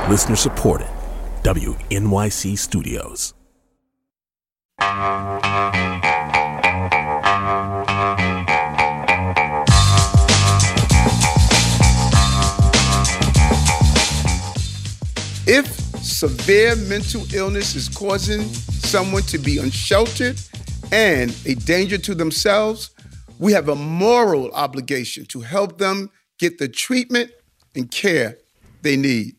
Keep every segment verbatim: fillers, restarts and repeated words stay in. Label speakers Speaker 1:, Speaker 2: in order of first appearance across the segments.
Speaker 1: Listener supported. W N Y C Studios.
Speaker 2: If severe mental illness is causing someone to be unsheltered and a danger to themselves, we have a moral obligation to help them get the treatment and care they need.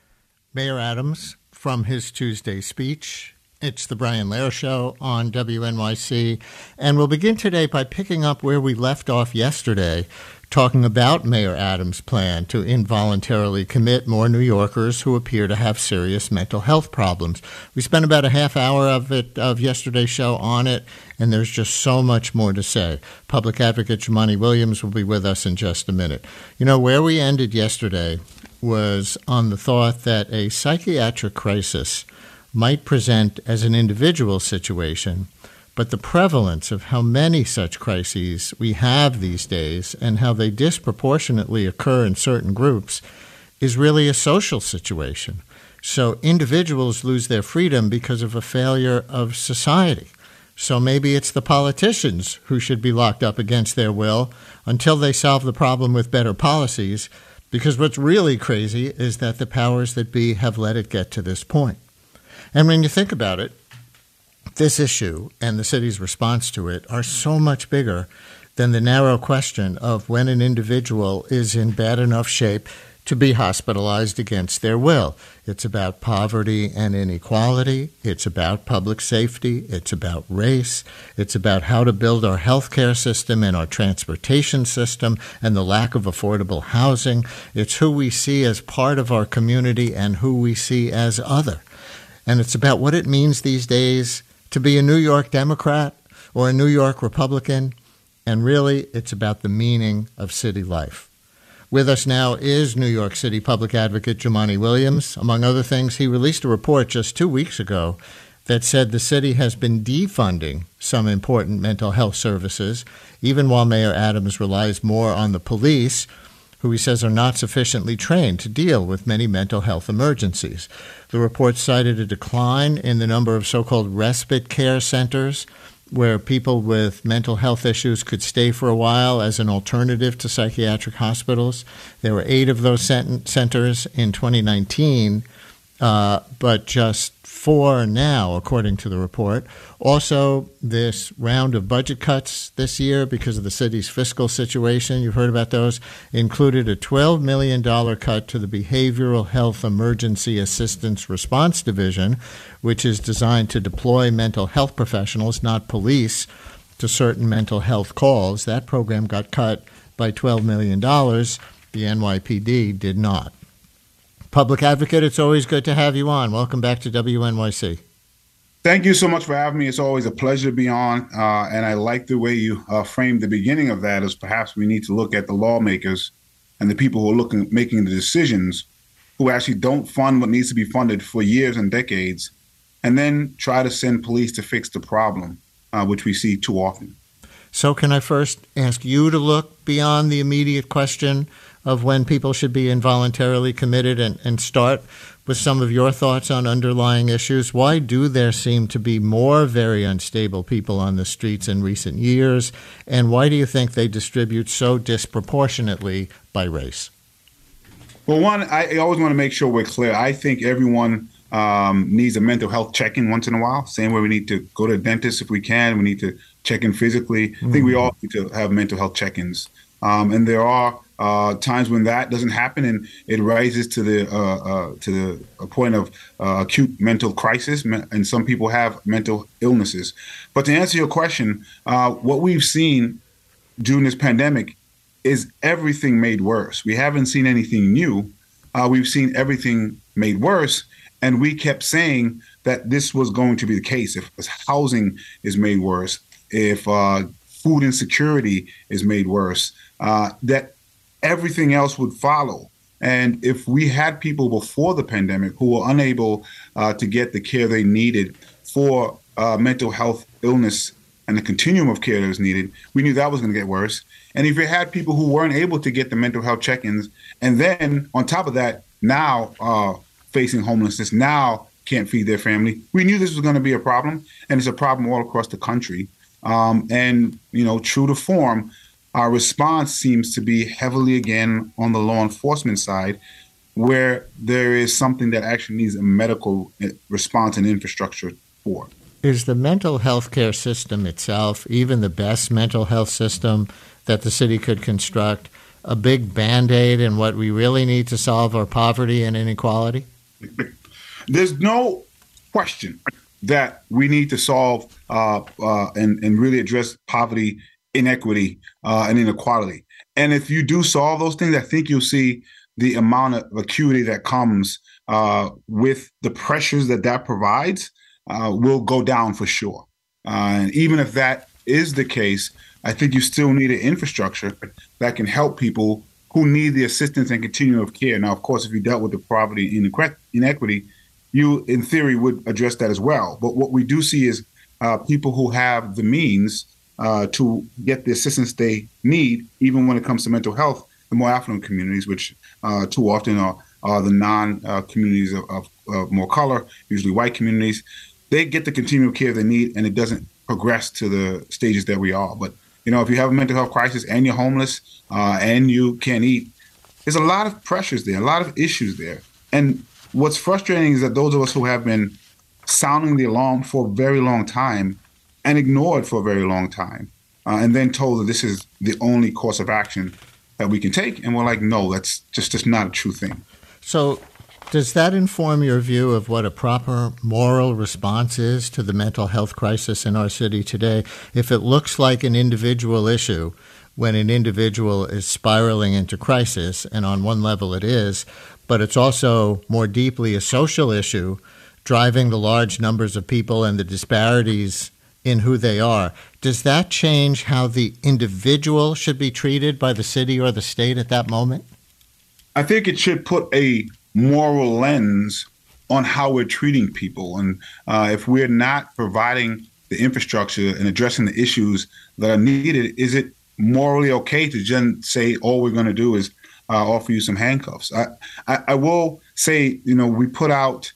Speaker 3: Mayor Adams, from his Tuesday speech. It's the Brian Lehrer Show on W N Y C, and we'll begin today by picking up where we left off yesterday, talking about Mayor Adams' plan to involuntarily commit more New Yorkers who appear to have serious mental health problems. We spent about a half hour of it of yesterday's show on it, and there's just so much more to say. Public Advocate Jumaane Williams will be with us in just a minute. You know, where we ended yesterday was on the thought that a psychiatric crisis might present as an individual situation, but the prevalence of how many such crises we have these days and how they disproportionately occur in certain groups is really a social situation. So individuals lose their freedom because of a failure of society. So maybe it's the politicians who should be locked up against their will until they solve the problem with better policies, because what's really crazy is that the powers that be have let it get to this point. And when you think about it, this issue and the city's response to it are so much bigger than the narrow question of when an individual is in bad enough shape to be hospitalized against their will. It's about poverty and inequality. It's about public safety. It's about race. It's about how to build our healthcare system and our transportation system and the lack of affordable housing. It's who we see as part of our community and who we see as other. And it's about what it means these days to be a New York Democrat or a New York Republican. And really, it's about the meaning of city life. With us now is New York City Public Advocate Jumaane Williams. Among other things, he released a report just two weeks ago that said the city has been defunding some important mental health services, even while Mayor Adams relies more on the police, who he says are not sufficiently trained to deal with many mental health emergencies. The report cited a decline in the number of so-called respite care centers, where people with mental health issues could stay for a while as an alternative to psychiatric hospitals. There were eight of those cent- centers in twenty nineteen, uh, but just four now, according to the report. Also, this round of budget cuts this year because of the city's fiscal situation, you've heard about those, included a twelve million dollars cut to the Behavioral Health Emergency Assistance Response Division, which is designed to deploy mental health professionals, not police, to certain mental health calls. That program got cut by twelve million dollars. The N Y P D did not. Public Advocate, it's always good to have you on. Welcome back to W N Y C.
Speaker 4: Thank you so much for having me. It's always a pleasure to be on, uh, and I like the way you uh, framed the beginning of that as perhaps we need to look at the lawmakers and the people who are looking making the decisions, who actually don't fund what needs to be funded for years and decades, and then try to send police to fix the problem, uh, which we see too often.
Speaker 3: So can I first ask you to look beyond the immediate question of when people should be involuntarily committed and, and start with some of your thoughts on underlying issues? Why do there seem to be more very unstable people on the streets in recent years? And why do you think they distribute so disproportionately by race?
Speaker 4: Well, one, I always want to make sure we're clear. I think everyone um, needs a mental health check-in once in a while. Same way we need to go to the dentist if we can. We need to check in physically. Mm-hmm. I think we all need to have mental health check-ins. Um, and there are uh, times when that doesn't happen, and it rises to the uh, uh, to the a point of uh, acute mental crisis. And some people have mental illnesses. But to answer your question, uh, what we've seen during this pandemic is everything made worse. We haven't seen anything new. Uh, we've seen everything made worse. And we kept saying that this was going to be the case. If housing is made worse, if uh, food insecurity is made worse, uh, that everything else would follow. And if we had people before the pandemic who were unable uh, to get the care they needed for uh, mental health illness and the continuum of care that was needed, we knew that was going to get worse. And if you had people who weren't able to get the mental health check-ins, and then on top of that, now uh, facing homelessness now can't feed their family. We knew this was going to be a problem, and it's a problem all across the country. Um, and, you know, true to form, our response seems to be heavily, again, on the law enforcement side, where there is something that actually needs a medical response and infrastructure for.
Speaker 3: Is the mental health care system itself, even the best mental health system that the city could construct, a big Band-Aid in what we really need to solve our poverty and inequality?
Speaker 4: There's no question that we need to solve uh, uh, and, and really address poverty, inequity, uh, and inequality. And if you do solve those things, I think you'll see the amount of acuity that comes uh, with the pressures that that provides uh, will go down for sure. Uh, and even if that is the case, I think you still need an infrastructure that can help people who need the assistance and continuum of care. Now, of course, if you dealt with the poverty and inequity, you, in theory, would address that as well. But what we do see is uh, people who have the means uh, to get the assistance they need, even when it comes to mental health, the more affluent communities, which uh, too often are, are the non-communities uh, of, of, of more color, usually white communities, they get the continuum of care they need, and it doesn't progress to the stages that we are. But, you know, if you have a mental health crisis and you're homeless uh, and you can't eat, there's a lot of pressures there, a lot of issues there. And what's frustrating is that those of us who have been sounding the alarm for a very long time and ignored for a very long time, uh, and then told that this is the only course of action that we can take. And we're like, no, that's just, just not a true thing.
Speaker 3: So does that inform your view of what a proper moral response is to the mental health crisis in our city today? If it looks like an individual issue, when an individual is spiraling into crisis, and on one level it is, but it's also more deeply a social issue, driving the large numbers of people and the disparities in who they are. Does that change how the individual should be treated by the city or the state at that moment?
Speaker 4: I think it should put a moral lens on how we're treating people. And uh, if we're not providing the infrastructure and addressing the issues that are needed, is it morally okay to just say all we're going to do is uh, offer you some handcuffs? I, I, I will say, you know, we put out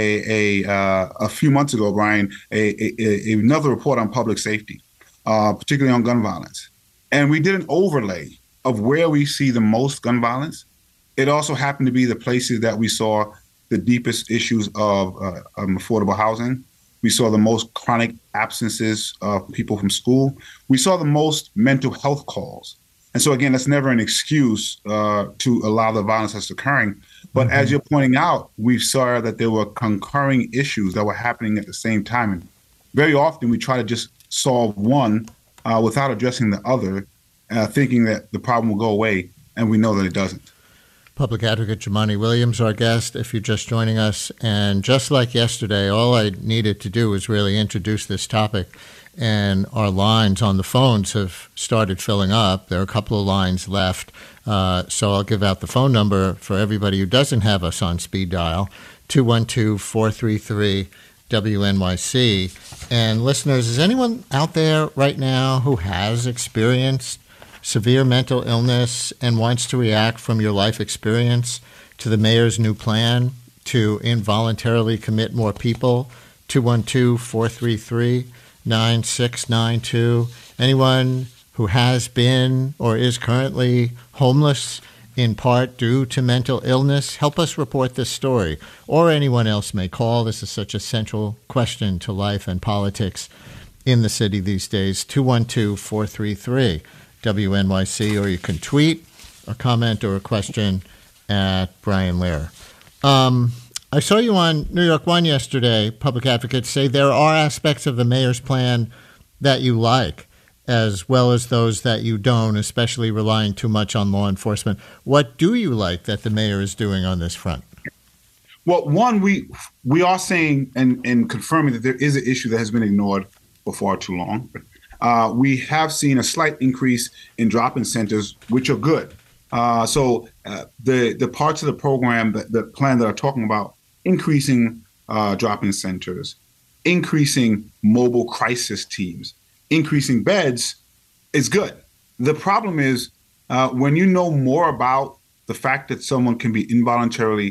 Speaker 4: a a, uh, a few months ago, Brian, a, a, a, another report on public safety, uh, particularly on gun violence. And we did an overlay of where we see the most gun violence. It also happened to be the places that we saw the deepest issues of uh, um, affordable housing. We saw the most chronic absences of people from school. We saw the most mental health calls. And so, again, that's never an excuse uh, to allow the violence that's occurring. But mm-hmm. as you're pointing out, we saw that there were concurring issues that were happening at the same time. And very often we try to just solve one uh, without addressing the other, uh, thinking that the problem will go away, and we know that it doesn't.
Speaker 3: Public Advocate Jumaane Williams, our guest, if you're just joining us. And just like yesterday, all I needed to do was really introduce this topic. And our lines on the phones have started filling up. There are a couple of lines left. Uh, so I'll give out the phone number for everybody who doesn't have us on speed dial, two one two, four three three, W N Y C. And listeners, is anyone out there right now who has experienced severe mental illness and wants to react from your life experience to the mayor's new plan to involuntarily commit more people? two one two, four three three, nine six nine two. Anyone who has been or is currently homeless in part due to mental illness, help us report this story. Or anyone else may call. This is such a central question to life and politics in the city these days. two one two, four three three, W N Y C, or you can tweet a comment or a question at Brian Lehrer. Um, I saw you on New York One yesterday, Public Advocates say there are aspects of the mayor's plan that you like, as well as those that you don't, especially relying too much on law enforcement. What do you like that the mayor is doing on this front?
Speaker 4: Well, one, we we are saying and, and confirming that there is an issue that has been ignored for far too long. Uh, we have seen a slight increase in drop-in centers, which are good. Uh, so uh, the the parts of the program, that, the plan that I'm talking about, increasing uh, drop-in centers, increasing mobile crisis teams, increasing beds is good. The problem is uh, when you know more about the fact that someone can be involuntarily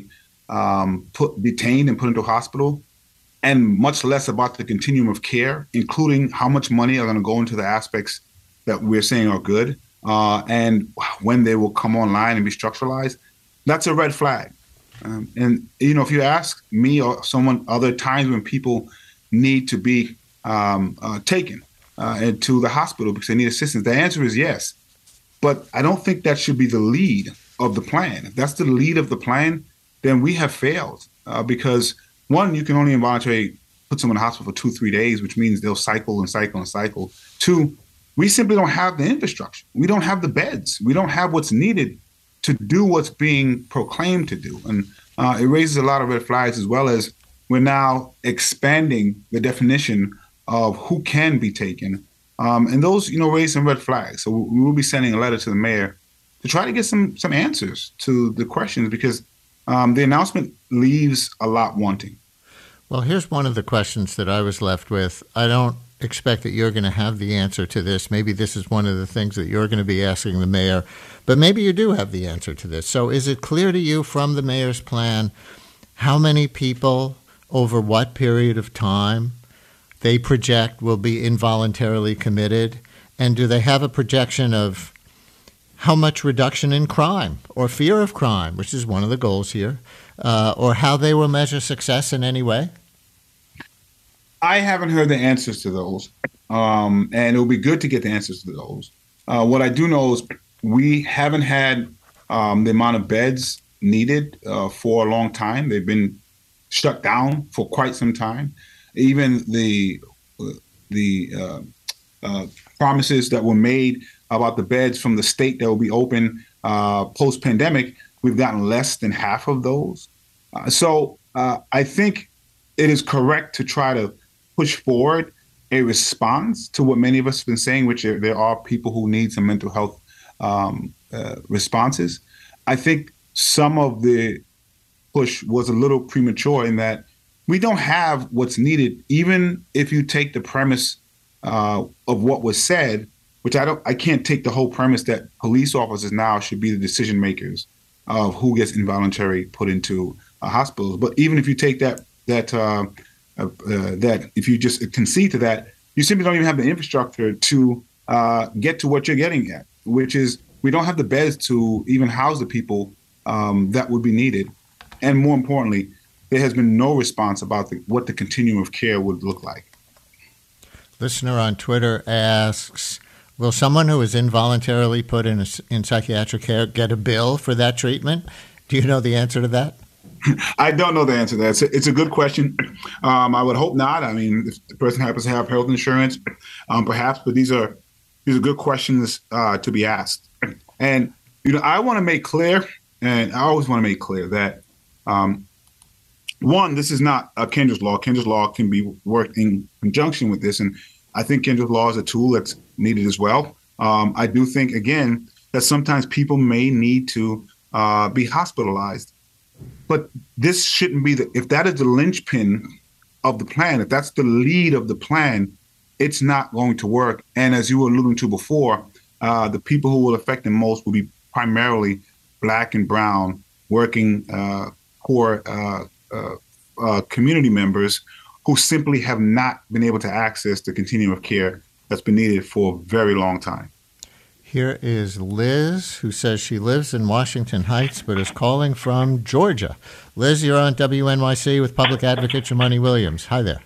Speaker 4: um, put detained and put into hospital, and much less about the continuum of care, including how much money are going to go into the aspects that we're saying are good, uh, and when they will come online and be structuralized. That's a red flag. Um, and, you know, if you ask me or someone other times when people need to be um, uh, taken uh, into the hospital because they need assistance, the answer is yes. But I don't think that should be the lead of the plan. If that's the lead of the plan, then we have failed uh, because, one, you can only involuntarily put someone in the hospital for two, three days, which means they'll cycle and cycle and cycle. Two, we simply don't have the infrastructure. We don't have the beds. We don't have what's needed to do what's being proclaimed to do. And uh, it raises a lot of red flags, as well as we're now expanding the definition of who can be taken. Um, and those, you know, raise some red flags. So we will be sending a letter to the mayor to try to get some some answers to the questions, because um, the announcement leaves a lot wanting.
Speaker 3: Well, here's one of the questions that I was left with. I don't expect that you're going to have the answer to this. Maybe this is one of the things that you're going to be asking the mayor, but maybe you do have the answer to this. So is it clear to you from the mayor's plan how many people over what period of time they project will be involuntarily committed? And do they have a projection of how much reduction in crime or fear of crime, which is one of the goals here, uh, or how they will measure success in any way?
Speaker 4: I haven't heard the answers to those, um, and it would be good to get the answers to those. Uh, what I do know is we haven't had um, the amount of beds needed uh, for a long time. They've been shut down for quite some time. Even the the uh, uh, promises that were made about the beds from the state that will be open uh, post-pandemic, we've gotten less than half of those. Uh, so uh, I think it is correct to try to push forward a response to what many of us have been saying, which are, there are people who need some mental health um, uh, responses. I think some of the push was a little premature in that we don't have what's needed, even if you take the premise uh, of what was said, which I don't, I can't take the whole premise that police officers now should be the decision makers of who gets involuntary put into uh, hospitals. But even if you take that, that, uh, uh, uh, that if you just concede to that, you simply don't even have the infrastructure to uh, get to what you're getting at, which is we don't have the beds to even house the people um, that would be needed. And more importantly, there has been no response about the, what the continuum of care would look like.
Speaker 3: Listener on Twitter asks, will someone who is involuntarily put in, a, in psychiatric care get a bill for that treatment? Do you know the answer to that?
Speaker 4: I don't know the answer to that. It's a, it's a good question. Um, I would hope not. I mean, if the person happens to have health insurance, um, perhaps, but these are these are good questions uh, to be asked. And, you know, I want to make clear, and I always want to make clear that, um, one, this is not a Kendra's Law. Kendra's Law can be worked in conjunction with this, and I think Kendra's Law is a tool that's needed as well. Um, I do think, again, that sometimes people may need to uh, be hospitalized. But this shouldn't be the, if that is the linchpin of the plan, if that's the lead of the plan, it's not going to work. And as you were alluding to before, uh, the people who will affect the most will be primarily Black and brown, working, uh, poor uh, uh, uh, community members who simply have not been able to access the continuum of care that's been needed for a very long time.
Speaker 3: Here is Liz, who says she lives in Washington Heights but is calling from Georgia. Liz, you're on W N Y C with Public Advocate Jumaane Williams. Hi there.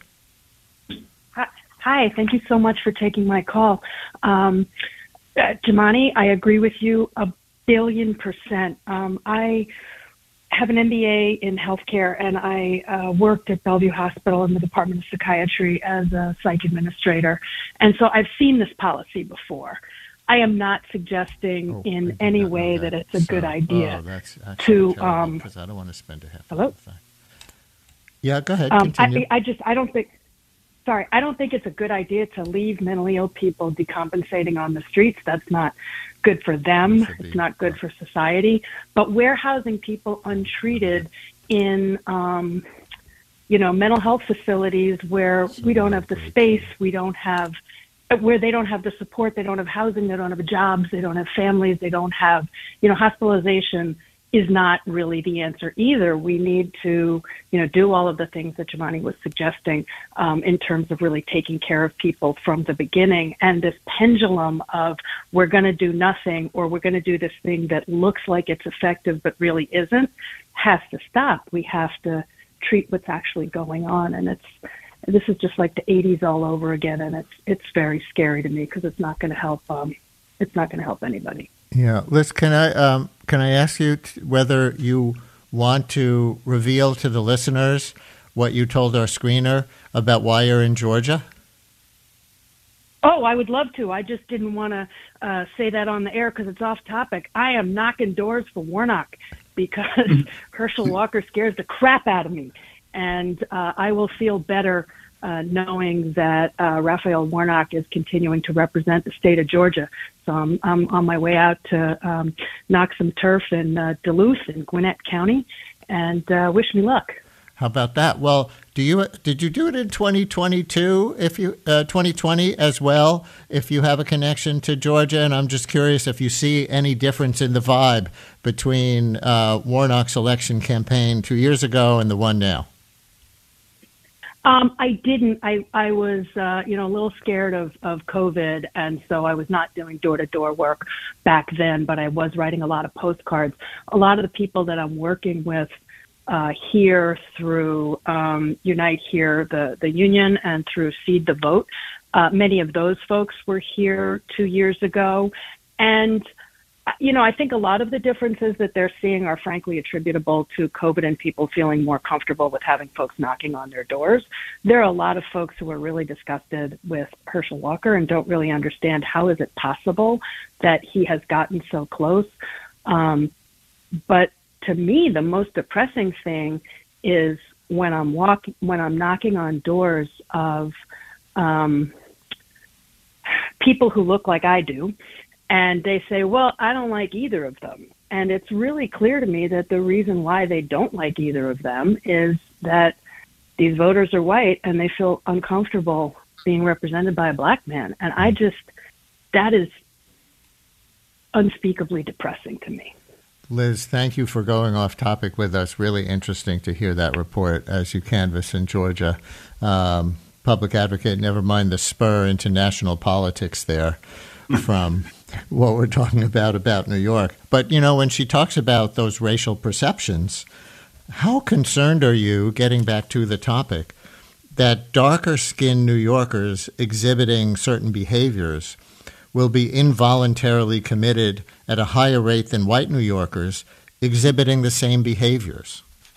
Speaker 5: Hi, thank you so much for taking my call. Um, uh, Jumaane, I agree with you a billion percent. Um, I have an M B A in healthcare, and I uh, worked at Bellevue Hospital in the Department of Psychiatry as a psych administrator. And so I've seen this policy before. I am not suggesting oh, in any way that. that it's a so, good idea
Speaker 3: oh, that's
Speaker 5: to. Um,
Speaker 3: because I don't want to spend a half.
Speaker 5: Hello.
Speaker 3: Yeah, go ahead.
Speaker 5: Um,
Speaker 3: continue.
Speaker 5: I, I just I don't think. Sorry, I don't think it's a good idea to leave mentally ill people decompensating on the streets. That's not good for them. It's not good for society. But we're housing people untreated in, um, you know, mental health facilities where we don't have the space, we don't have, where they don't have the support, they don't have housing, they don't have jobs, they don't have families, they don't have, you know, hospitalization is not really the answer either. We need to, you know, do all of the things that Jumaane was suggesting um, in terms of really taking care of people from the beginning. And this pendulum of we're going to do nothing or we're going to do this thing that looks like it's effective but really isn't has to stop. We have to treat what's actually going on. And it's this is just like the eighties all over again. And it's it's very scary to me because it's not going to help. Um, it's not going to help anybody.
Speaker 3: Yeah, Liz, can I um, can I ask you t- whether you want to reveal to the listeners what you told our screener about why you're in Georgia?
Speaker 5: Oh, I would love to. I just didn't want to uh, say that on the air because it's off topic. I am knocking doors for Warnock because Herschel Walker scares the crap out of me, and uh, I will feel better Uh, knowing that uh, Raphael Warnock is continuing to represent the state of Georgia. So I'm, I'm on my way out to um, knock some turf in uh, Duluth in Gwinnett County, and uh, wish me luck.
Speaker 3: How about that? Well, do you did you do it in twenty twenty-two? If you uh, twenty twenty as well? If you have a connection to Georgia, and I'm just curious if you see any difference in the vibe between uh, Warnock's election campaign two years ago and the one now.
Speaker 5: Um, I didn't. I, I was, uh, you know, a little scared of, of COVID, and so I was not doing door-to-door work back then, but I was writing a lot of postcards. A lot of the people that I'm working with uh, here through um, Unite Here, the, the union, and through Seed the Vote, uh, many of those folks were here two years ago. And you know, I think a lot of the differences that they're seeing are frankly attributable to COVID and people feeling more comfortable with having folks knocking on their doors. There are a lot of folks who are really disgusted with Herschel Walker and don't really understand how is it possible that he has gotten so close. Um, but to me, the most depressing thing is when I'm walking, when I'm knocking on doors of um, people who look like I do, and they say, well, I don't like either of them. And it's really clear to me that the reason why they don't like either of them is that these voters are white and they feel uncomfortable being represented by a black man. And I just, that is unspeakably depressing to me.
Speaker 3: Liz, thank you for going off topic with us. Really interesting to hear that report as you canvass in Georgia. Um, public advocate, never mind the spur into national politics there from what we're talking about about New York. But, you know, when she talks about those racial perceptions, how concerned are you, getting back to the topic, that darker-skinned New Yorkers exhibiting certain behaviors will be involuntarily committed at a higher rate than white New Yorkers exhibiting the same behaviors?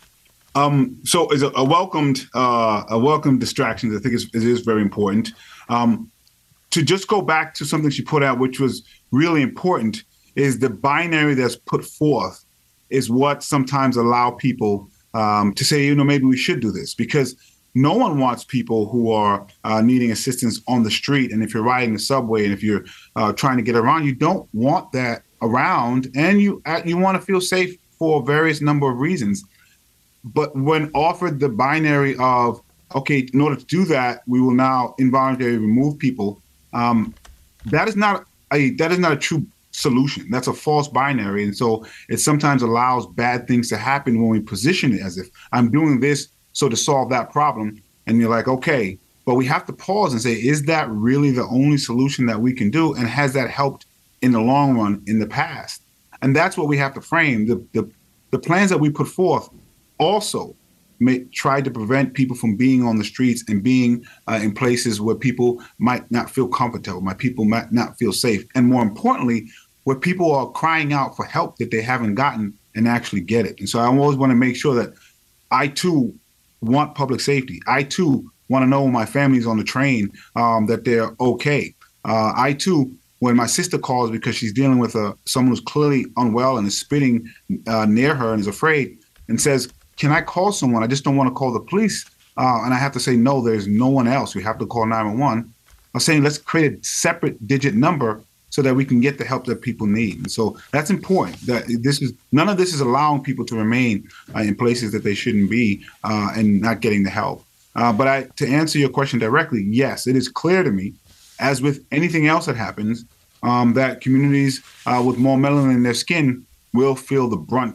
Speaker 4: Um, so it's a, a welcomed uh, a welcome distraction. I think is, it is very important. Um, to just go back to something she put out, which was really important, is the binary that's put forth is what sometimes allow people um, to say, you know, maybe we should do this, because no one wants people who are uh, needing assistance on the street. And if you're riding the subway and if you're uh, trying to get around, you don't want that around, and you uh, you want to feel safe for various number of reasons. But when offered the binary of, okay, in order to do that, we will now involuntarily remove people, um, that is not a that is not a true solution. That's a false binary. And so it sometimes allows bad things to happen when we position it as if I'm doing this so to solve that problem. And you're like, okay, but we have to pause and say, is that really the only solution that we can do? And has that helped in the long run in the past? And that's what we have to frame. The the, the plans that we put forth also may try to prevent people from being on the streets and being uh, in places where people might not feel comfortable, my people might not feel safe. And more importantly, where people are crying out for help that they haven't gotten and actually get it. And so I always want to make sure that I too want public safety. I too want to know when my family's on the train um, that they're okay. Uh, I too, when my sister calls because she's dealing with a, someone who's clearly unwell and is spitting uh, near her and is afraid and says, can I call someone? I just don't want to call the police. Uh, and I have to say, no, there's no one else. We have to call nine one one. I'm saying let's create a separate digit number so that we can get the help that people need. And so that's important. That this is none of this is allowing people to remain uh, in places that they shouldn't be uh, and not getting the help. Uh, but I, to answer your question directly, yes, it is clear to me, as with anything else that happens, um, that communities uh, with more melanin in their skin will feel the brunt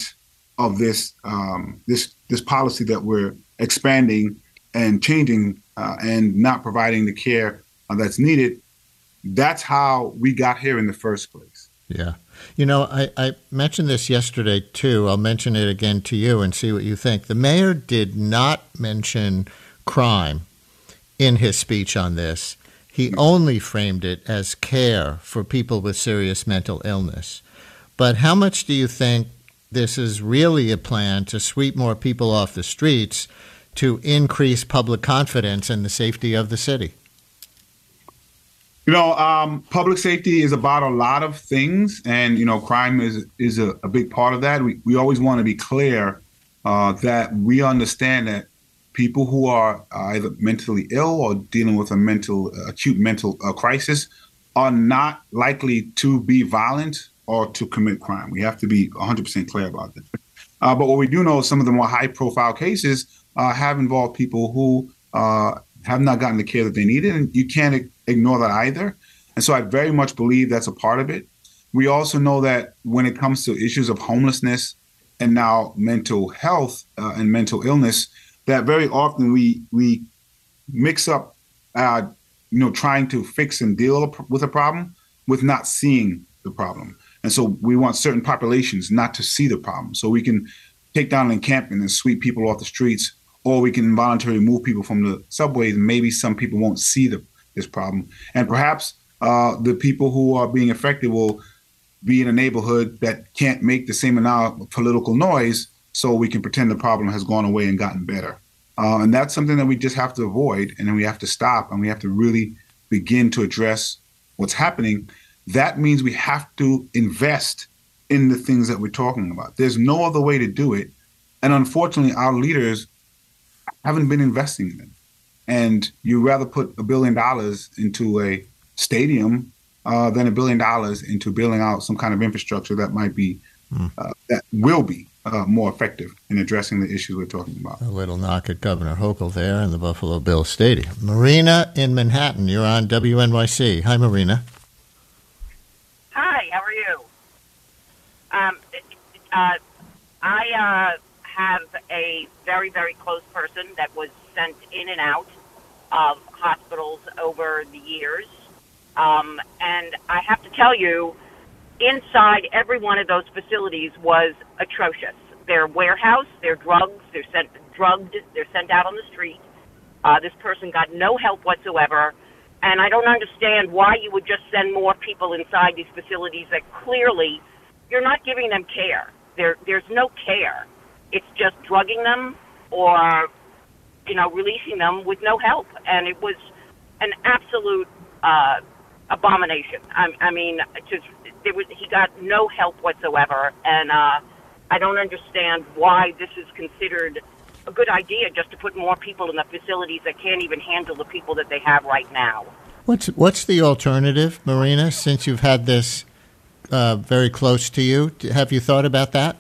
Speaker 4: of this um, this this policy that we're expanding and changing uh, and not providing the care uh, that's needed. That's how we got here in the first place.
Speaker 3: Yeah. You know, I, I mentioned this yesterday, too. I'll mention it again to you and see what you think. The mayor did not mention crime in his speech on this. He only framed it as care for people with serious mental illness. But how much do you think this is really a plan to sweep more people off the streets to increase public confidence in the safety of the city?
Speaker 4: You know, um, public safety is about a lot of things, and, you know, crime is is a, a big part of that. We, we always want to be clear uh, that we understand that people who are either mentally ill or dealing with a mental, acute mental uh, crisis are not likely to be violent or to commit crime. We have to be one hundred percent clear about that. Uh, but what we do know is some of the more high-profile cases uh, have involved people who uh, have not gotten the care that they needed, and you can't ignore that either. And so I very much believe that's a part of it. We also know that when it comes to issues of homelessness and now mental health uh, and mental illness, that very often we we mix up, uh, you know, trying to fix and deal with a problem with not seeing the problem. And so we want certain populations not to see the problem. So we can take down an encampment and sweep people off the streets, or we can involuntarily move people from the subways, and maybe some people won't see the, this problem. And perhaps uh, the people who are being affected will be in a neighborhood that can't make the same amount of political noise, so we can pretend the problem has gone away and gotten better. Uh, and that's something that we just have to avoid, and then we have to stop, and we have to really begin to address what's happening. That means we have to invest in the things that we're talking about. There's no other way to do it. And unfortunately, our leaders haven't been investing in them. And you rather put a billion dollars into a stadium uh, than a billion dollars into building out some kind of infrastructure that might be, mm. uh, that will be uh, more effective in addressing the issues we're talking about.
Speaker 3: A little knock at Governor Hochul there in the Buffalo Bills Stadium. Marina in Manhattan, you're on W N Y C. Hi, Marina.
Speaker 6: Hi, how are you? Um, uh, I uh, have a very, very close person that was sent in and out of hospitals over the years. Um, and I have to tell you, inside every one of those facilities was atrocious. They're warehouse, they're drugs, they're sent drugged, they're sent out on the street. Uh, this person got no help whatsoever. And I don't understand why you would just send more people inside these facilities that clearly you're not giving them care. There, there's no care. It's just drugging them or, you know, releasing them with no help. And it was an absolute uh, abomination. I, I mean, just there was, he got no help whatsoever. And uh, I don't understand why this is considered a good idea, just to put more people in the facilities that can't even handle the people that they have right now.
Speaker 3: What's what's the alternative, Marina, since you've had this uh, very close to you? Have you thought about that?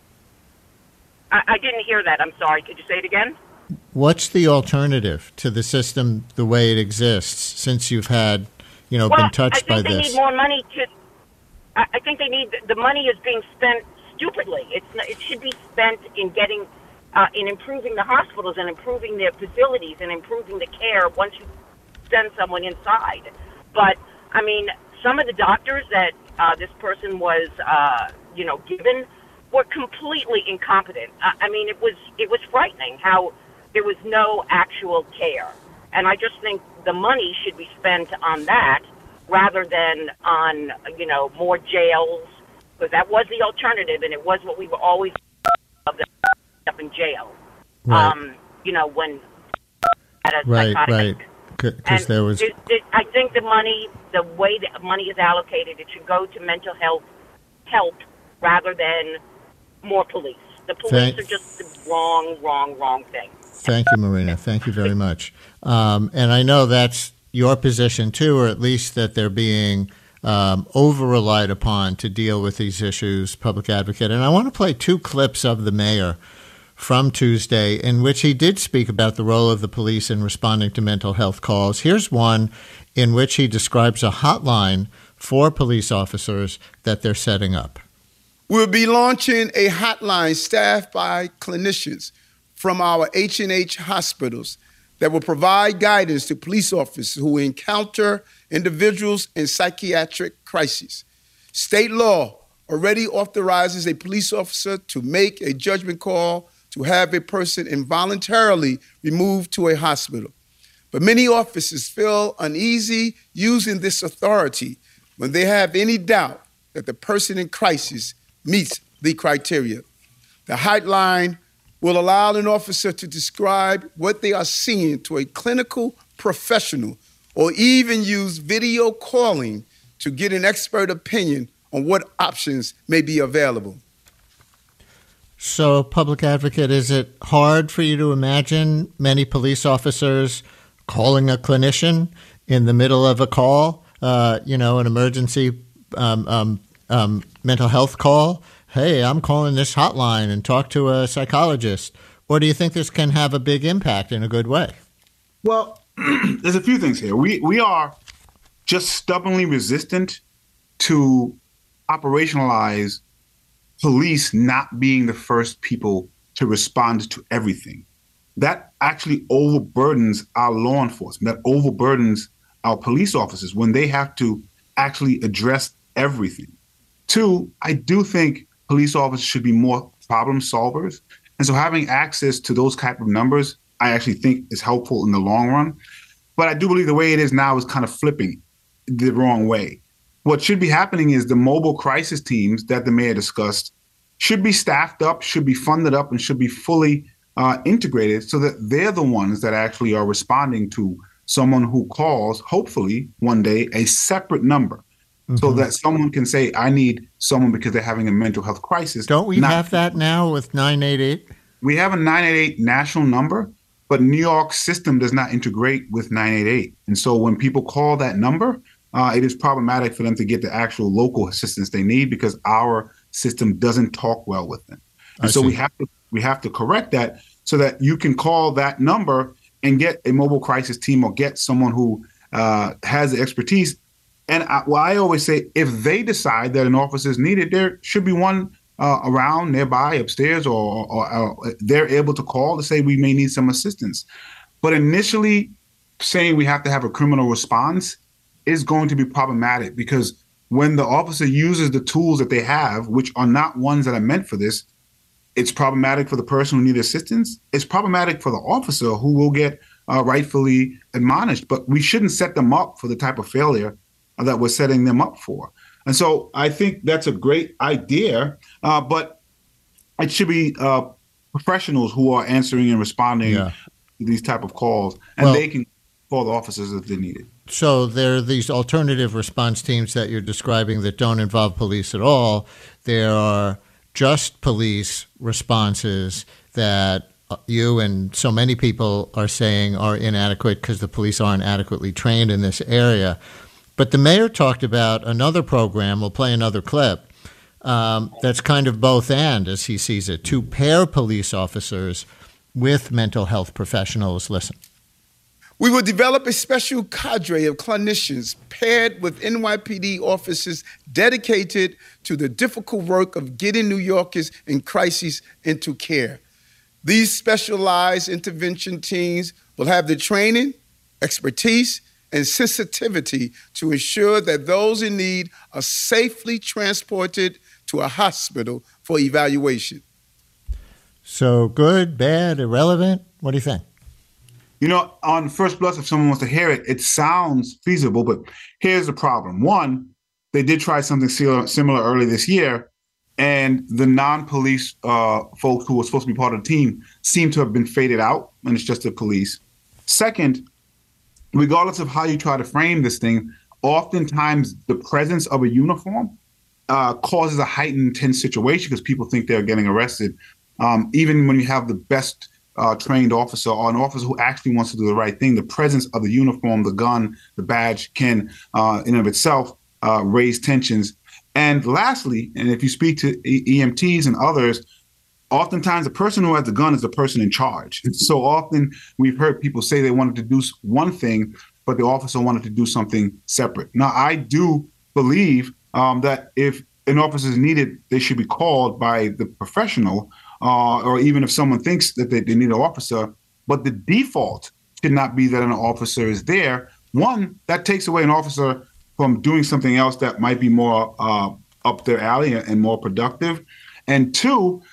Speaker 6: I, I didn't hear that. I'm sorry. Could you say it again?
Speaker 3: What's the alternative to the system the way it exists since you've had, you know,
Speaker 6: well,
Speaker 3: been touched by
Speaker 6: this? I think they
Speaker 3: this?
Speaker 6: need more money to. I, I think they need the money is being spent stupidly. It's it should be spent in getting. Uh, in improving the hospitals and improving their facilities and improving the care once you send someone inside. But, I mean, some of the doctors that uh, this person was, uh, you know, given were completely incompetent. I, I mean, it was it was frightening how there was no actual care. And I just think the money should be spent on that rather than on, you know, more jails, because that was the alternative, and it was what we were always of the up in jail,
Speaker 3: right.
Speaker 6: um, you know, when at a
Speaker 3: right,
Speaker 6: psychotic.
Speaker 3: right, because there was.
Speaker 6: It, it, I think the money, the way that money is allocated, it should go to mental health help rather than more police. The police Thank, are just the wrong, wrong, wrong thing.
Speaker 3: Thank you, Marina. Thank you very much. Um, and I know that's your position too, or at least that they're being um, over-relied upon to deal with these issues, public advocate. And I want to play two clips of the mayor from Tuesday in which he did speak about the role of the police in responding to mental health calls. Here's one in which he describes a hotline for police officers that they're setting up.
Speaker 2: We'll be launching a hotline staffed by clinicians from our H and H hospitals that will provide guidance to police officers who encounter individuals in psychiatric crises. State law already authorizes a police officer to make a judgment call to have a person involuntarily removed to a hospital. But many officers feel uneasy using this authority when they have any doubt that the person in crisis meets the criteria. The hotline will allow an officer to describe what they are seeing to a clinical professional or even use video calling to get an expert opinion on what options may be available.
Speaker 3: So, public advocate, is it hard for you to imagine many police officers calling a clinician in the middle of a call, uh, you know, an emergency um, um, um, mental health call? Hey, I'm calling this hotline and talk to a psychologist. Or do you think this can have a big impact in a good way?
Speaker 4: Well, there's a few things here. We we are just stubbornly resistant to operationalize police not being the first people to respond to everything. That actually overburdens our law enforcement. That overburdens our police officers when they have to actually address everything. Two, I do think police officers should be more problem solvers. And so having access to those type of numbers, I actually think is helpful in the long run. But I do believe the way it is now is kind of flipping the wrong way. What should be happening is the mobile crisis teams that the mayor discussed should be staffed up, should be funded up, and should be fully uh, integrated so that they're the ones that actually are responding to someone who calls, hopefully one day, a separate number. Mm-hmm. So that someone can say, I need someone because they're having a mental health crisis.
Speaker 3: Don't we Not, have that now with nine eight eight?
Speaker 4: We have a nine eight eight national number, but New York's system does not integrate with nine eight eight. And so when people call that number, uh, it is problematic for them to get the actual local assistance they need because our system doesn't talk well with them. And I so see. we have to we have to correct that so that you can call that number and get a mobile crisis team or get someone who uh, has the expertise. And I, well, I always say, if they decide that an officer is needed, there should be one uh, around nearby, upstairs, or, or, or they're able to call to say we may need some assistance. But initially, saying we have to have a criminal response is going to be problematic because when the officer uses the tools that they have, which are not ones that are meant for this, it's problematic for the person who needs assistance. It's problematic for the officer who will get uh, rightfully admonished. But we shouldn't set them up for the type of failure that we're setting them up for. And so I think that's a great idea, uh, but it should be uh, professionals who are answering and responding yeah. to these type of calls, and well, they can call the officers if they need it.
Speaker 3: So there are these alternative response teams that you're describing that don't involve police at all. There are just police responses that you and so many people are saying are inadequate because the police aren't adequately trained in this area. But the mayor talked about another program, we'll play another clip, um, that's kind of both and, as he sees it, to pair police officers with mental health professionals. Listen.
Speaker 2: We will develop a special cadre of clinicians paired with N Y P D officers dedicated to the difficult work of getting New Yorkers in crises into care. These specialized intervention teams will have the training, expertise, and sensitivity to ensure that those in need are safely transported to a hospital for evaluation.
Speaker 3: So good, bad, irrelevant? What do you think?
Speaker 4: You know, on first blush, if someone wants to hear it, it sounds feasible, but here's the problem. One, they did try something similar early this year, and the non-police uh, folks who were supposed to be part of the team seem to have been faded out, and it's just the police. Second, regardless of how you try to frame this thing, oftentimes the presence of a uniform uh, causes a heightened tense situation because people think they're getting arrested. Um, even when you have the best uh, trained officer or an officer who actually wants to do the right thing, the presence of the uniform, the gun, the badge can, uh, in and of itself, uh, raise tensions. And lastly, and if you speak to E M Ts and others, oftentimes the person who has the gun is the person in charge. So often we've heard people say they wanted to do one thing, but the officer wanted to do something separate. Now, I do believe um, that if an officer is needed, they should be called by the professional, uh, or even if someone thinks that they, they need an officer. But the default should not be that an officer is there. One, that takes away an officer from doing something else that might be more uh, up their alley and more productive. And two,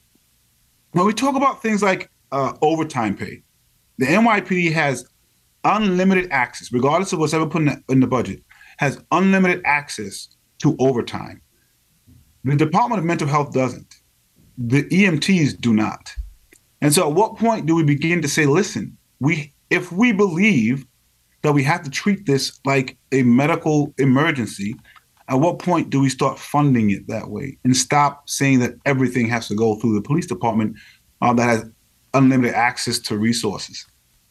Speaker 4: when we talk about things like uh, overtime pay, the N Y P D has unlimited access, regardless of what's ever put in the, in the budget, has unlimited access to overtime. The Department of Mental Health doesn't. The E M Ts do not. And so at what point do we begin to say, listen, we if we believe that we have to treat this like a medical emergency, at what point do we start funding it that way and stop saying that everything has to go through the police department uh, that has unlimited access to resources?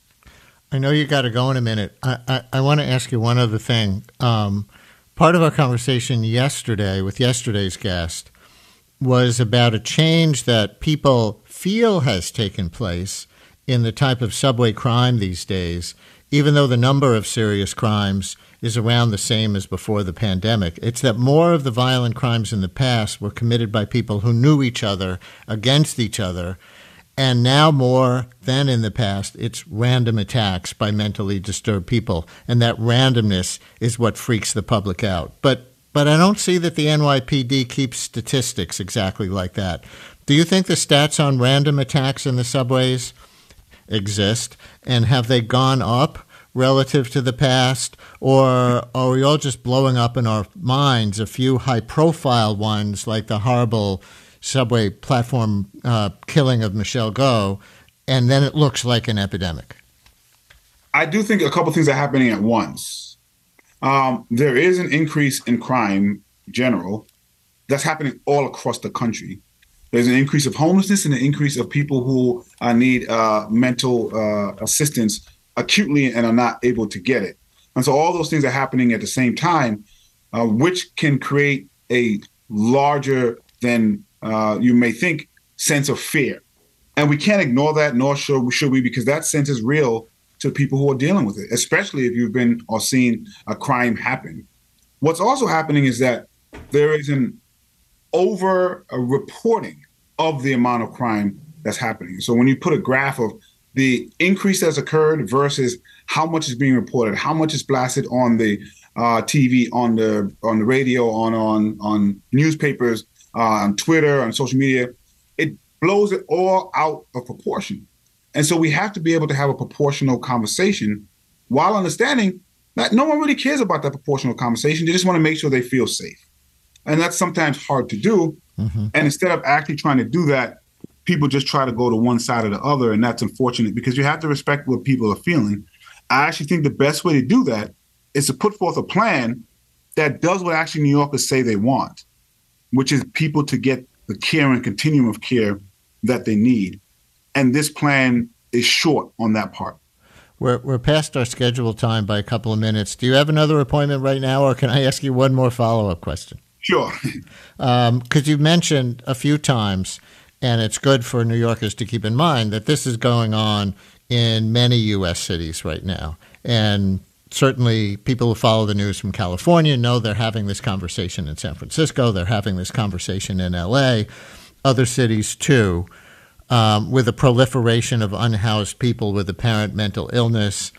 Speaker 3: I know you got to go in a minute. I, I, I want to ask you one other thing. Um, part of our conversation yesterday with yesterday's guest was about a change that people feel has taken place in the type of subway crime these days, even though the number of serious crimes is around the same as before the pandemic. It's that more of the violent crimes in the past were committed by people who knew each other against each other, and now more than in the past, it's random attacks by mentally disturbed people, and that randomness is what freaks the public out. But but I don't see that the N Y P D keeps statistics exactly like that. Do you think the stats on random attacks in the subways exist, and have they gone up relative to the past, or are we all just blowing up in our minds a few high-profile ones like the horrible subway platform uh, killing of Michelle Go, and then it looks like an epidemic?
Speaker 4: I do think a couple things are happening at once. Um, there is an increase in crime in general that's happening all across the country. There's an increase of homelessness and an increase of people who uh, need uh, mental uh, assistance acutely and are not able to get it. And so all those things are happening at the same time, uh, which can create a larger than uh, you may think sense of fear. And we can't ignore that, nor should we, should we, because that sense is real to people who are dealing with it, especially if you've been or seen a crime happen. What's also happening is that there is an over a reporting of the amount of crime that's happening. So when you put a graph of the increase that's occurred versus how much is being reported, how much is blasted on the uh, T V, on the on the radio, on on on newspapers, uh, on Twitter, on social media, it blows it all out of proportion. And so we have to be able to have a proportional conversation while understanding that no one really cares about that proportional conversation. They just want to make sure they feel safe. And that's sometimes hard to do. Mm-hmm. And instead of actually trying to do that, people just try to go to one side or the other. And that's unfortunate because you have to respect what people are feeling. I actually think the best way to do that is to put forth a plan that does what actually New Yorkers say they want, which is people to get the care and continuum of care that they need. And this plan is short on that part.
Speaker 3: We're we're past our scheduled time by a couple of minutes. Do you have another appointment right now, or can I ask you one more follow-up question?
Speaker 4: Sure.
Speaker 3: Because um, you've mentioned a few times, and it's good for New Yorkers to keep in mind, that this is going on in many U S cities right now. And certainly people who follow the news from California know they're having this conversation in San Francisco. They're having this conversation in L A, other cities too. Um, with a proliferation of unhoused people with apparent mental illness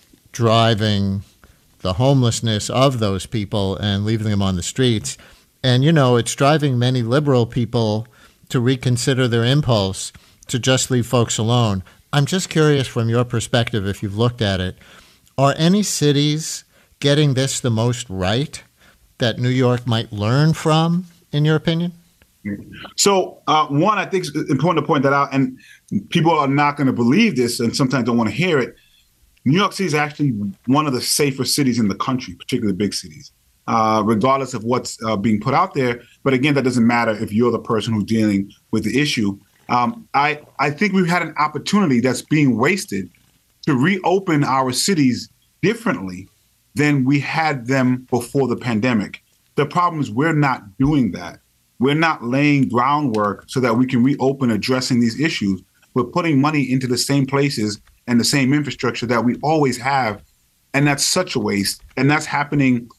Speaker 3: driving the homelessness of those people and leaving them on the streets. And, you know, it's driving many liberal people to reconsider their impulse to just leave folks alone. I'm just curious from your perspective, if you've looked at it, are any cities getting this the most right that New York might learn from, in your opinion?
Speaker 4: So, uh, one, I think it's important to point that out, and people are not going to believe this and sometimes don't want to hear it. New York City is actually one of the safer cities in the country, particularly big cities, uh, regardless of what's uh, being put out there. But again, that doesn't matter if you're the person who's dealing with the issue. Um, I, I think we've had an opportunity that's being wasted to reopen our cities differently than we had them before the pandemic. The problem is we're not doing that. We're not laying groundwork so that we can reopen addressing these issues. We're putting money into the same places and the same infrastructure that we always have. And that's such a waste. And that's happening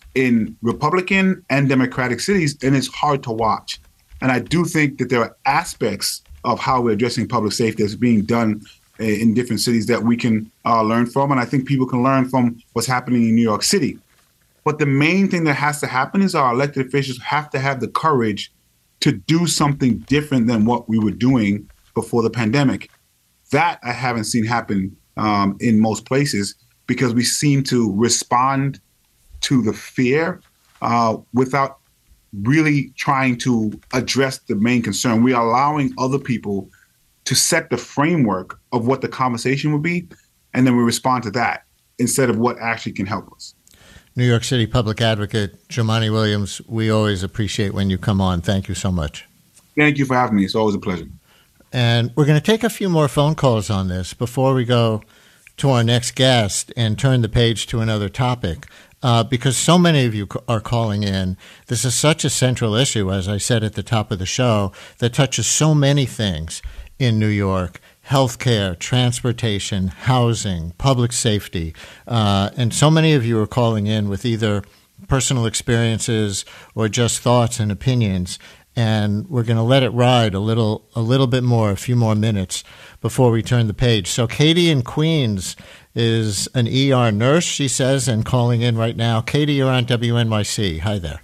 Speaker 4: in Republican and Democratic cities, and it's hard to watch. And I do think that there are aspects of how we're addressing public safety that's being done in different cities that we can uh, learn from. And I think people can learn from what's happening in New York City. But the main thing that has to happen is our elected officials have to have the courage to do something different than what we were doing before the pandemic. That I haven't seen happen um, in most places, because we seem to respond to the fear uh, without really trying to address the main concern. We are allowing other people to set the framework of what the conversation would be, and then we respond to that instead of what actually can help us.
Speaker 3: New York City Public Advocate Jumaane Williams, we always appreciate when you come on. Thank you so much.
Speaker 4: Thank you for having me. It's always a pleasure.
Speaker 3: And we're going to take a few more phone calls on this before we go to our next guest and turn the page to another topic, uh, because so many of you are calling in. This is such a central issue, as I said at the top of the show, that touches so many things in New York: healthcare, transportation, housing, public safety. Uh, and so many of you are calling in with either personal experiences or just thoughts and opinions. And we're going to let it ride a little a little bit more, a few more minutes before we turn the page. So Katie in Queens is an E R nurse, she says, and calling in right now. Katie, you're on W N Y C. Hi there.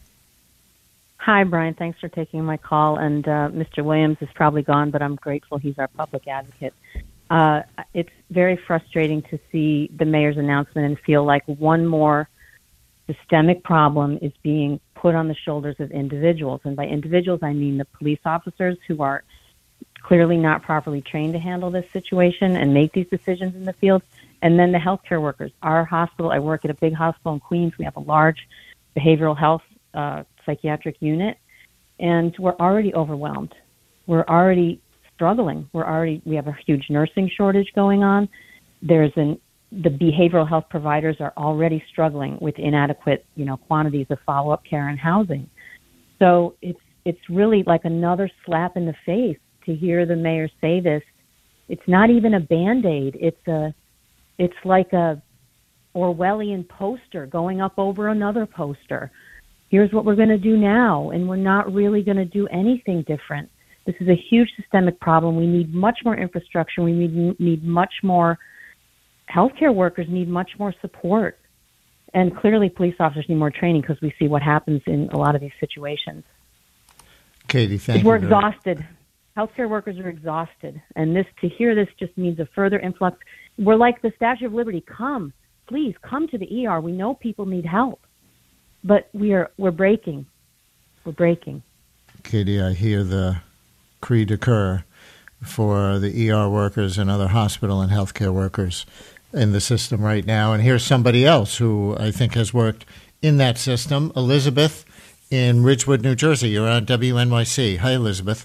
Speaker 7: Hi, Brian. Thanks for taking my call. And uh, Mister Williams is probably gone, but I'm grateful he's our public advocate. Uh, it's very frustrating to see the mayor's announcement and feel like one more systemic problem is being put on the shoulders of individuals. And by individuals, I mean the police officers who are clearly not properly trained to handle this situation and make these decisions in the field. And then the healthcare workers. Our hospital, I work at a big hospital in Queens. We have a large behavioral health uh, psychiatric unit, and we're already overwhelmed. We're already struggling. We're already, we have a huge nursing shortage going on. There's an The behavioral health providers are already struggling with inadequate, you know, quantities of follow-up care and housing. So it's it's really like another slap in the face to hear the mayor say this. It's not even a Band-Aid. It's a, it's like a Orwellian poster going up over another poster. Here's what we're going to do now, and we're not really going to do anything different. This is a huge systemic problem. We need much more infrastructure. We need need much more. Healthcare workers need much more support. And clearly police officers need more training, because we see what happens in a lot of these situations.
Speaker 3: Katie, thank
Speaker 7: We're
Speaker 3: you.
Speaker 7: We're exhausted. Healthcare workers are exhausted. And this, to hear this just means a further influx. We're like the Statue of Liberty. Come, please, come to the E R. We know people need help. But we are, we're breaking. We're breaking.
Speaker 3: Katie, I hear the cri de coeur for the E R workers and other hospital and healthcare workers in the system right now. And here's somebody else who I think has worked in that system. Elizabeth in Ridgewood, New Jersey. You're on W N Y C. Hi, Elizabeth.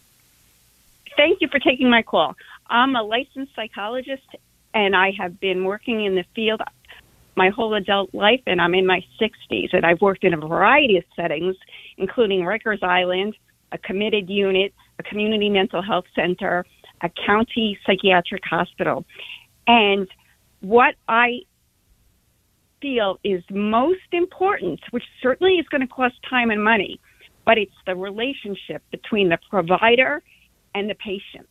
Speaker 8: Thank you for taking my call. I'm a licensed psychologist, and I have been working in the field my whole adult life, and I'm in my sixties. And I've worked in a variety of settings, including Rikers Island, a committed unit, a community mental health center, a county psychiatric hospital. And what I feel is most important, which certainly is going to cost time and money, but it's the relationship between the provider and the patient.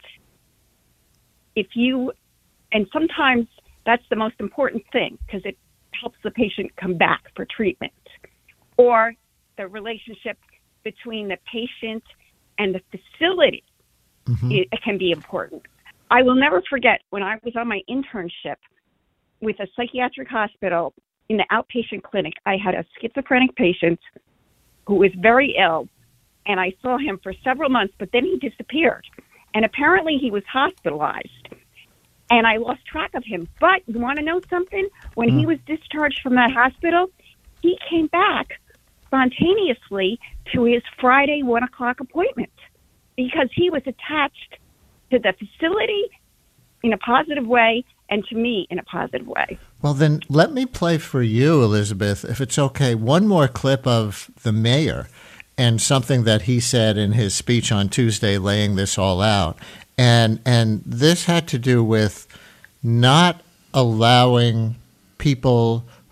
Speaker 8: If you, and sometimes that's the most important thing, because it helps the patient come back for treatment, or the relationship between the patient and the facility. Mm-hmm. it, it can be important. I will never forget when I was on my internship with a psychiatric hospital in the outpatient clinic. I had a schizophrenic patient who was very ill, and I saw him for several months, but then he disappeared. And apparently he was hospitalized, and I lost track of him. But you want to know something? When mm. he was discharged from that hospital, he came back spontaneously to his Friday one o'clock appointment because he was attached to the facility in a positive way and to me in a positive way.
Speaker 3: Well, then let me play for you, Elizabeth, if it's okay, one more clip of the mayor and something that he said in his speech on Tuesday laying this all out. And and this had to do with not allowing people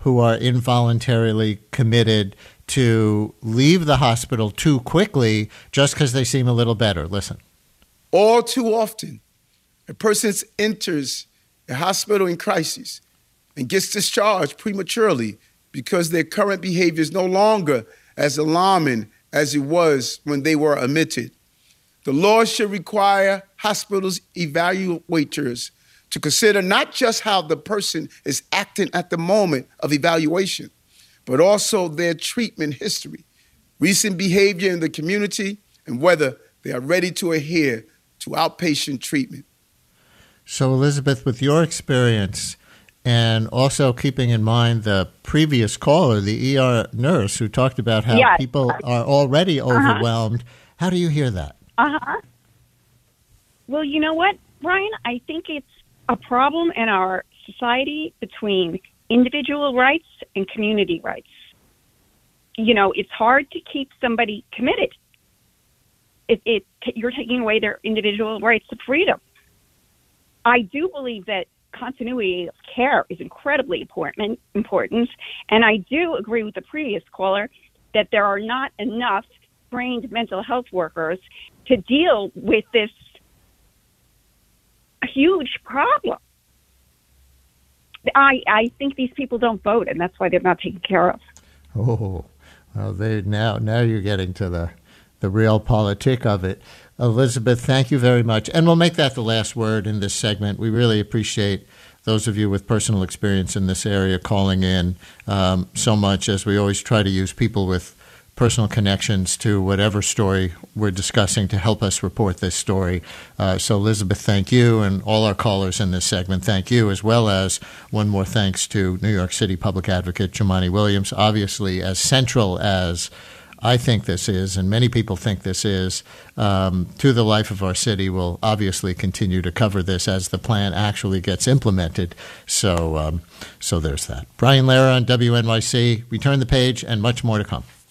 Speaker 3: who are involuntarily committed to leave the hospital too quickly just because they seem a little better. Listen.
Speaker 2: All too often, a person enters a hospital in crisis and gets discharged prematurely because their current behavior is no longer as alarming as it was when they were admitted. The law should require hospitals evaluators to consider not just how the person is acting at the moment of evaluation, but also their treatment history, recent behavior in the community, and whether they are ready to adhere to outpatient treatment.
Speaker 3: So, Elizabeth, with your experience and also keeping in mind the previous caller, the E R nurse, who talked about how
Speaker 8: yes.
Speaker 3: people are already
Speaker 8: uh-huh.
Speaker 3: overwhelmed, how do you hear that?
Speaker 8: Uh-huh. Well, you know what, Brian? I think it's a problem in our society between individual rights and community rights. You know, it's hard to keep somebody committed. It, it, you're taking away their individual rights to freedom. I do believe that continuity of care is incredibly important, important, and I do agree with the previous caller that there are not enough trained mental health workers to deal with this huge problem. I, I think these people don't vote, and that's why they're not taken care of.
Speaker 3: Oh, well, they now now you're getting to the the real politic of it. Elizabeth, thank you very much. And we'll make that the last word in this segment. We really appreciate those of you with personal experience in this area calling in um, so much, as we always try to use people with personal connections to whatever story we're discussing to help us report this story. Uh, so, Elizabeth, thank you, and all our callers in this segment, thank you, as well as one more thanks to New York City Public Advocate Jumaane Williams. Obviously, as central as I think this is, and many people think this is, um, to the life of our city, will obviously continue to cover this as the plan actually gets implemented. So, um, so there's that. Brian Lehrer on W N Y C. We turn the page, and much more to come.